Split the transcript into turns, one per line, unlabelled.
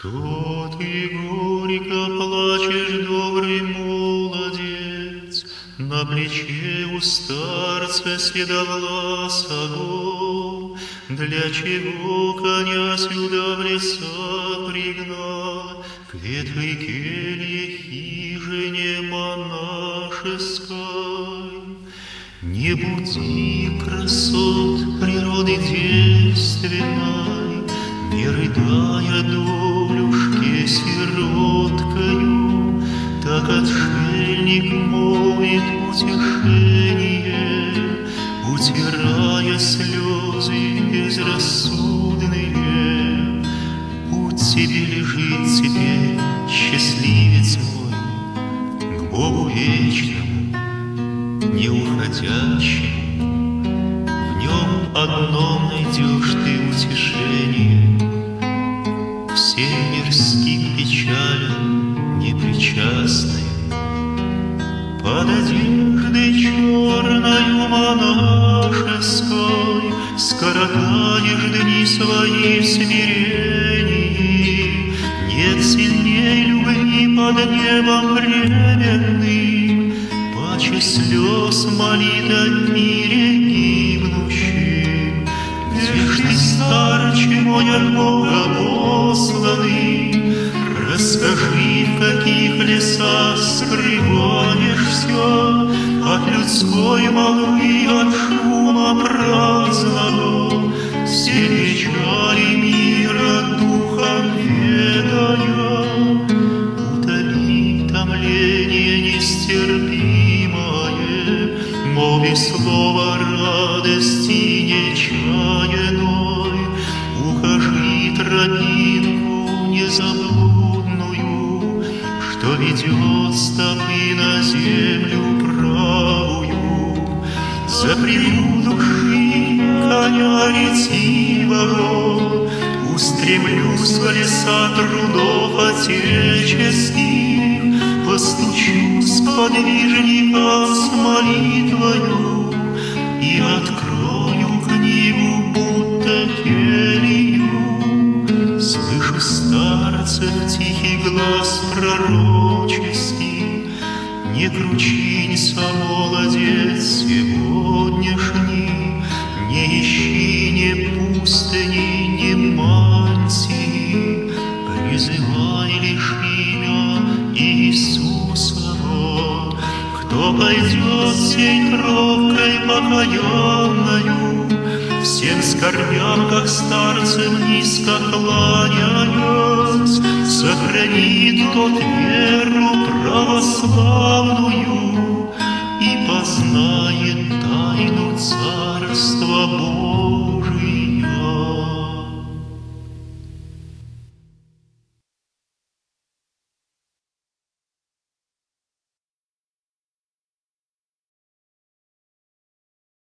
Что ты горько плачешь, добрый молодец, На плече у старца седовласого? Для чего коня сюда в леса пригнал, К этой келье хижине монашеской? Не буди красот природы девственной, Не рыдая долюшке сироткою, Так отшельник молит утешение, Утирая слезы безрассудные. Путь тебе лежит теперь, счастливец мой, К Богу вечному, неуходящему. В нем одном найдешь ты утешение, Всем мирским печалям непричастным. Под одеждой черною монашеской Скоротаешь дни свои в смирении. Нет сильней любви под небом временным, Паче слез молитв о мире гибнущим. Где ж ты, старче мой, от Бога посланный? Расскажи, в каких лесах скрываешься От людской молвы, от шума праздного, Все печали мира духом ведая. Утоли томление нестерпимое, Мови слова радости нечаянной. Укажи тропинку незаблудную, Что ведет стопы на землю правую. Запрягу души коня ретивого, Устремлюсь в леса трудов отеческих, Постучу сподвижникам с молитвою И открою книгу, будто келью. Слышу старцев тихий глаз пророческий: Не кручинься, молодец, сегодняшний, Не ищи ни пустыни, ни мантии, Призывай лишь имя Иисусова. Кто пойдет сей тропкой покаянною, Всем скорбям, как старцем, низко кланяясь, Сохранит тот веру православную И познает тайну Царства Божия.